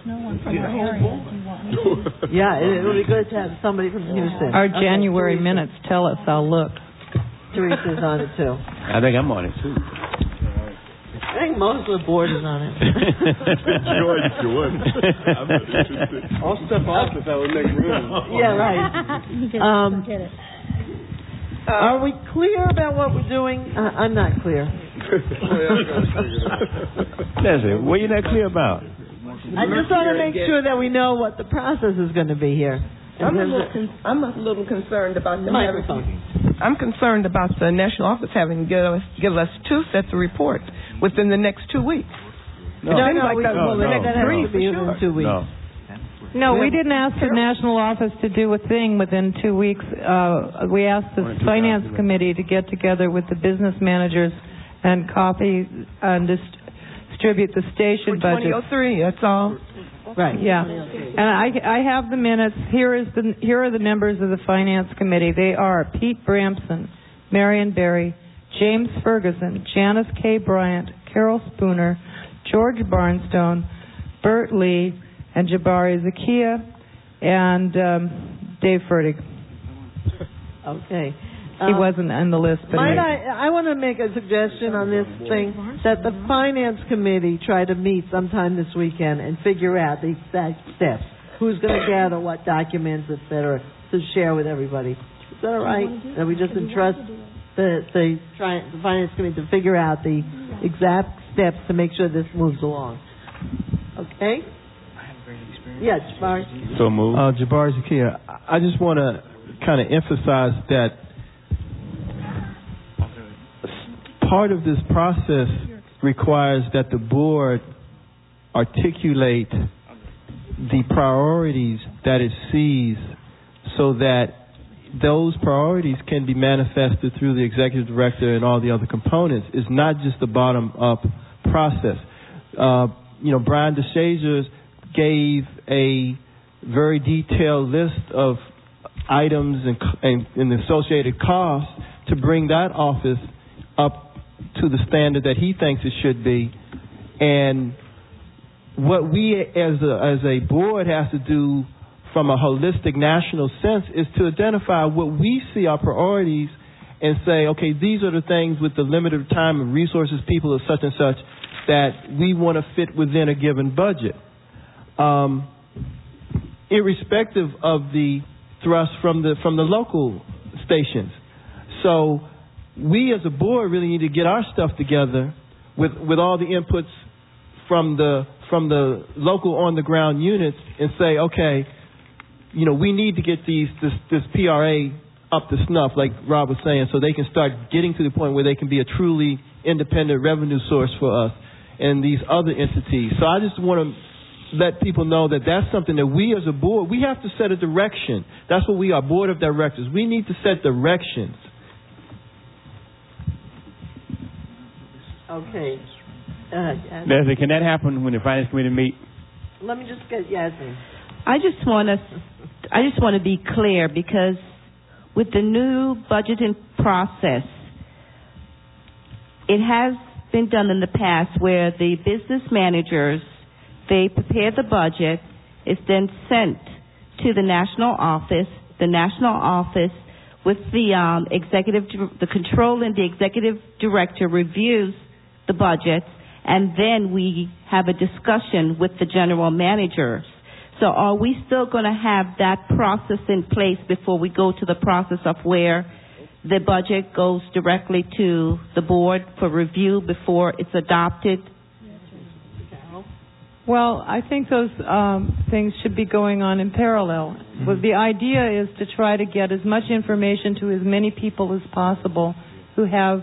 Yeah, it would be good to have somebody from Houston. Our January minutes tell us. I'll look. Teresa's on it too. I think I'm on it too. I think most of the board is on it. Sure, if you would. I'll step off if that would make room. Yeah, right. Are we clear about what we're doing? I'm not clear. Leslie, what are you not clear about? I just want to make sure that we know what the process is going to be here. I'm a little concerned about the microphone. I'm concerned about the national office having to give us 2 sets of reports within the next 2 weeks. No, that has to be within 2 weeks. No, we didn't ask the national office to do a thing within 2 weeks. We asked the Finance Committee to get together with the business managers and copy and distribute the station budget. 2003, that's all. Right, yeah. And I have the minutes. Here are the members of the Finance Committee. They are Pete Bramson, Marion Berry, James Ferguson, Janice K. Bryant, Carol Spooner, George Barnstone, Bert Lee, and Jabari Zakia, and Dave Fertig. Okay. He wasn't on the list. But I want to make a suggestion on this thing, that the Finance Committee try to meet sometime this weekend and figure out the exact steps. Who's going to gather what documents, et cetera, to share with everybody. Is that all right? That we just entrust the Finance Committee to figure out the exact steps to make sure this moves along. Okay? Yes, Jabari. So move. Jabari Zakia, I just want to kind of emphasize that part of this process requires that the board articulate the priorities that it sees so that those priorities can be manifested through the executive director and all the other components. It's not just the bottom-up process. Brian DeShazer gave a very detailed list of items and associated costs to bring that office up to the standard that he thinks it should be. And what we as a board have to do from a holistic national sense is to identify what we see our priorities and say, okay, these are the things with the limited time and resources, people of such and such, that we want to fit within a given budget. Irrespective of the thrust from the local stations. So we as a board really need to get our stuff together with all the inputs from the local on the ground units and say, okay, we need to get this PRA up to snuff, like Rob was saying, so they can start getting to the point where they can be a truly independent revenue source for us and these other entities. So I just want to let people know that that's something that we as a board, we have to set a direction. That's what we are, board of directors. We need to set directions. Okay. Leslie, can that happen when the finance committee meet? Let me just get Yasmin. I just want to be clear, because with the new budgeting process, it has been done in the past where the business managers, they prepare the budget, it's then sent to the national office. The national office with the control and the executive director reviews the budget, and then we have a discussion with the general managers. So are we still going to have that process in place before we go to the process of where the budget goes directly to the board for review before it's adopted? Well, I think those things should be going on in parallel. But the idea is to try to get as much information to as many people as possible who have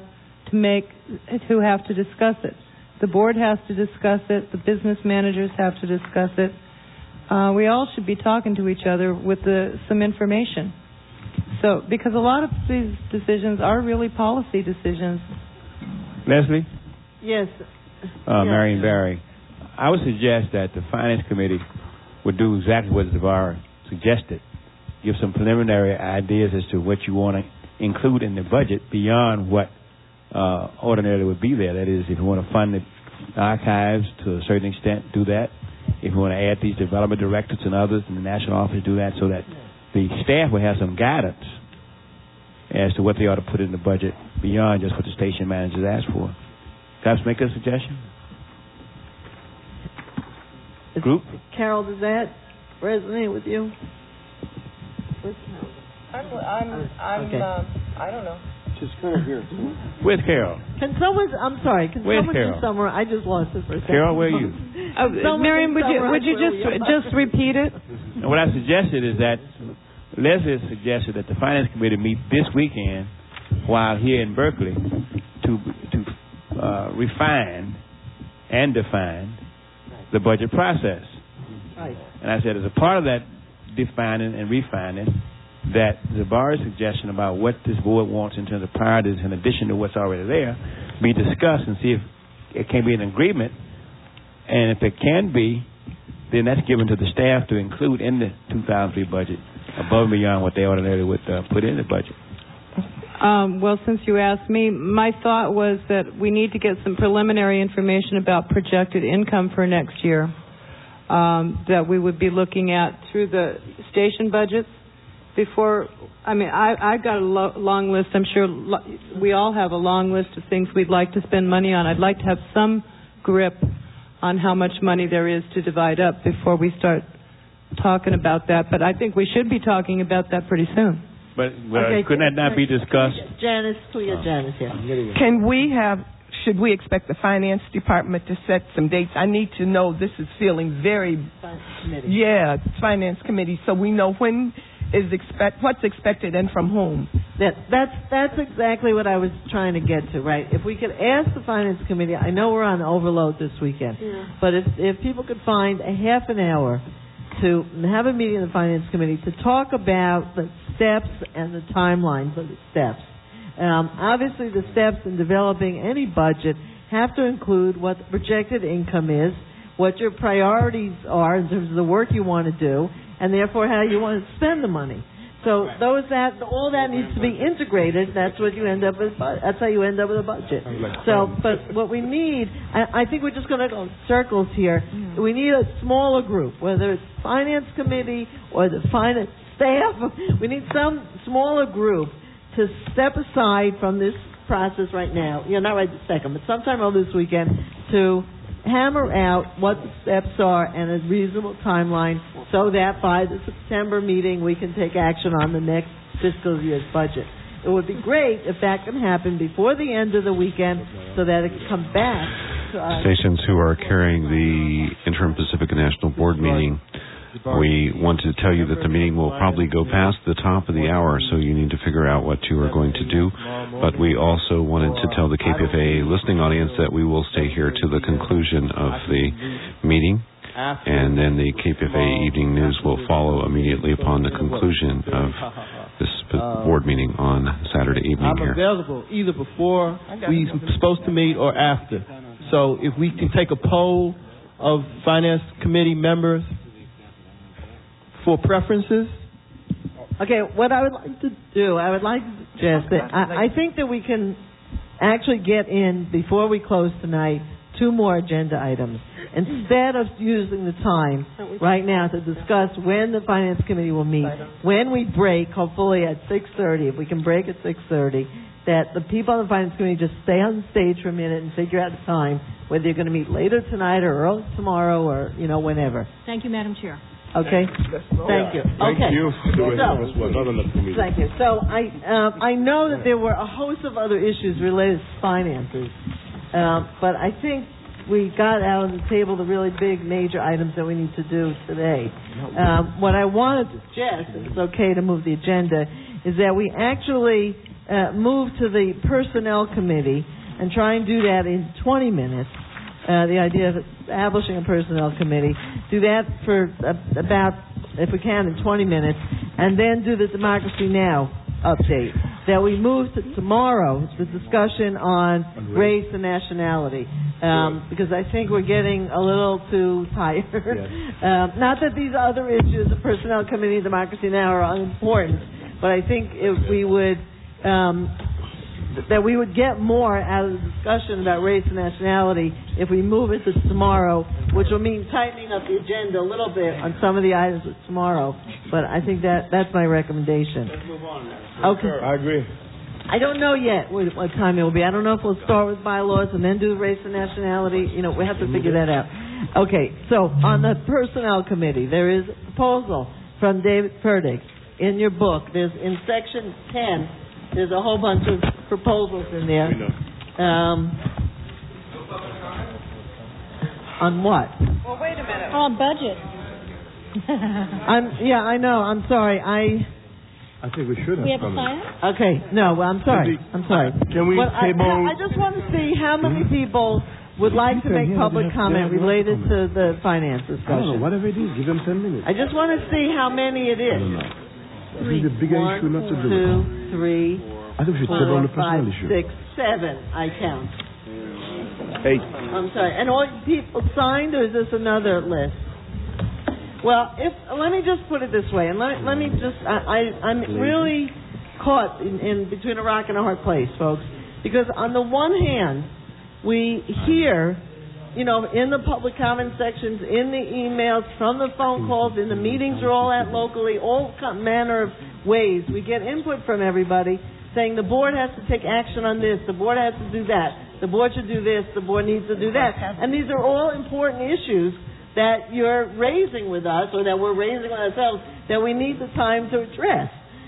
to discuss it. The board has to discuss it. The business managers have to discuss it. We all should be talking to each other with some information. So, because a lot of these decisions are really policy decisions. Leslie? Yes. Marion Barry. I would suggest that the finance committee would do exactly what Zavara suggested. Give some preliminary ideas as to what you want to include in the budget beyond what ordinarily would be there. That is, if you want to fund the archives to a certain extent, do that. If you want to add these development directors and others in the national office, do that, so that the staff will have some guidance as to what they ought to put in the budget beyond just what the station managers ask for. Can I make a suggestion? Group? Carol, does that resonate with you? I don't know. Just kind of here. Where's Carol? Can someone Carol? do somewhere? I just lost it for a second. Carol, where are you? Miriam, would you just repeat it? And what I suggested is that Leslie suggested that the finance committee meet this weekend while here in Berkeley to refine and define the budget process. Right. And I said, as a part of that defining and refining, that Zavara's suggestion about what this board wants in terms of priorities in addition to what's already there be discussed and see if it can be an agreement. And if it can be, then that's given to the staff to include in the 2003 budget above and beyond what they ordinarily would put in the budget. Well, since you asked me, my thought was that we need to get some preliminary information about projected income for next year that we would be looking at through the station budgets before. I mean, I've got a long list. I'm sure we all have a long list of things we'd like to spend money on. I'd like to have some grip on how much money there is to divide up before we start talking about that. But I think we should be talking about that pretty soon. But couldn't that not be discussed? Janice here. Should we expect the finance department to set some dates? I need to know. This is feeling very... Finance committee. So we know when what's expected and from whom. That's exactly what I was trying to get to, right? If we could ask the finance committee, I know we're on overload this weekend, but if people could find a half an hour to have a meeting in the finance committee to talk about the steps and the timelines of the steps. Obviously, the steps in developing any budget have to include what the projected income is, what your priorities are in terms of the work you want to do, and therefore how you want to spend the money. So all that needs to be integrated. That's what you end up with. That's how you end up with a budget. So, but what we need, I think we're just going to go in circles here. We need a smaller group, whether it's finance committee or the finance staff. We need some smaller group to step aside from this process right now. Not right this second, but sometime over this weekend to hammer out what the steps are and a reasonable timeline so that by the September meeting we can take action on the next fiscal year's budget. It would be great if that can happen before the end of the weekend so that it can come back to us. Stations who are carrying the Interim Pacifica National Board meeting, we want to tell you that the meeting will probably go past the top of the hour, so you need to figure out what you are going to do. But we also wanted to tell the KPFA listening audience that we will stay here to the conclusion of the meeting. and then the KPFA Evening News will follow immediately upon the conclusion of this board meeting on Saturday evening here. I'm available either before we're supposed to meet or after. So if we can take a poll of Finance Committee members for preferences. Okay, what I would like to do, I would like to suggest that I think that we can actually get in, before we close tonight, 2 more agenda items. Instead of using the time right now to discuss when the Finance Committee will meet, when we break, hopefully at 6:30, if we can break at 6:30, that the people on the Finance Committee just stay on the stage for a minute and figure out the time, whether you're going to meet later tonight or early tomorrow or, whenever. Thank you, Madam Chair. Okay? Thank you. Thank Okay. you. Thank you. So I know that there were a host of other issues related to finances, but I think we got out on the table the really big major items that we need to do today. What I wanted to suggest, if it's okay to move the agenda, is that we actually move to the Personnel Committee and try and do that in 20 minutes. The idea of establishing a Personnel Committee. Do that for about, if we can, in 20 minutes, and then do the Democracy Now! Update. That we move to tomorrow, the discussion on race and nationality, because I think we're getting a little too tired. Not that these other issues, the Personnel Committee, Democracy Now! Are unimportant, but I think if we would, that we would get more out of the discussion about race and nationality if we move it to tomorrow, which will mean tightening up the agenda a little bit on some of the items of tomorrow. But I think that's my recommendation. Let's move on now. Okay. I agree. I don't know yet what time it will be. I don't know if we'll start with bylaws and then do race and nationality. We have to figure that out. Okay, so on the Personnel Committee, there is a proposal from David Ferdig. In your book, there's in section 10, there's a whole bunch of proposals in there. On what? Well, wait a minute. On budget. I know. I'm sorry. I think we should have. We have to sign it? Okay. No. Well, I'm sorry. I'm sorry. Can we table? I just want to see how many people would like to make public comment related to the finance discussion. I don't know. Whatever it is, give them 10 minutes. I just want to see how many it is. I think the bigger issue not to do. 1, 2, 3, I think we should table on the personnel 5, issue. 6, 7. I count. 8. I'm sorry. And all people signed, or is this another list? Well, let me just put it this way, and let me just. I'm really caught in between a rock and a hard place, folks, because on the one hand, we hear, in the public comment sections, in the emails, from the phone calls, in the meetings we're all at locally, all manner of ways. We get input from everybody saying the board has to take action on this, the board has to do that, the board should do this, the board needs to do that. And these are all important issues that you're raising with us, or that we're raising with ourselves, that we need the time to address.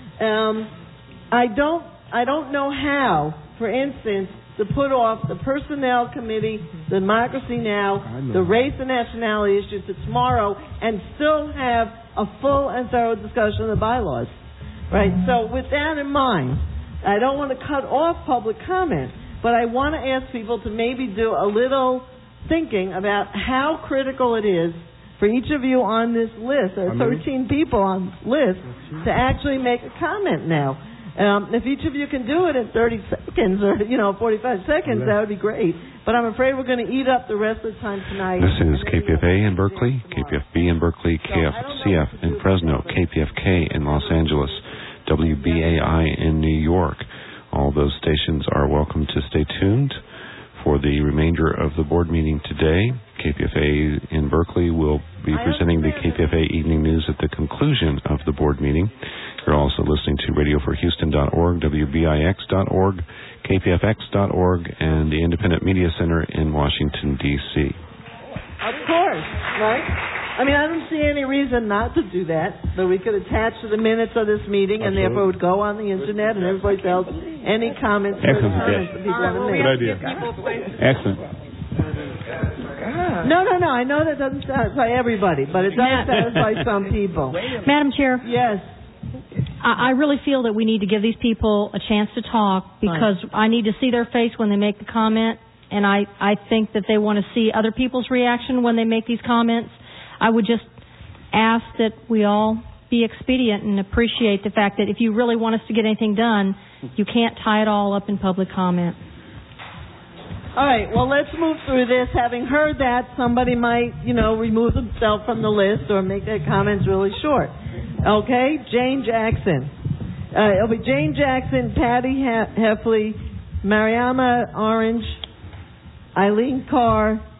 I don't know how, for instance, to put off the Personnel Committee, Democracy Now!, the race and nationality issue to tomorrow, and still have a full and thorough discussion of the bylaws. Right? So with that in mind, I don't want to cut off public comment, but I want to ask people to maybe do a little thinking about how critical it is for each of you on this list, there are 13 people on this list, to actually make a comment now. If each of you can do it in 30 seconds or, 45 seconds, that would be great. But I'm afraid we're going to eat up the rest of the time tonight. This is KPFA in Berkeley, KPFB in Berkeley, KFCF in Fresno, KPFK in Los Angeles, WBAI in New York. All those stations are welcome to stay tuned for the remainder of the board meeting today. KPFA in Berkeley will be presenting the KPFA Evening News at the conclusion of the board meeting. You're also listening to radioforhouston.org, WBIX.org, KPFX.org, and the Independent Media Center in Washington, D.C. Of course, right? I don't see any reason not to do that, but we could attach to the minutes of this meeting, and therefore would go on the Internet and everybody else any comments that people want to make. Good idea. Excellent. No. I know that doesn't satisfy everybody, but it does satisfy some people. Madam Chair. Yes. I really feel that we need to give these people a chance to talk, because I need to see their face when they make the comment, and I think that they want to see other people's reaction when they make these comments. I would just ask that we all be expedient and appreciate the fact that if you really want us to get anything done, you can't tie it all up in public comment. All right, well, let's move through this. Having heard that, somebody might, remove themselves from the list or make their comments really short. Okay, Jane Jackson. It'll be Jane Jackson, Patty Heffley, Mariama Orange, Eileen Carr,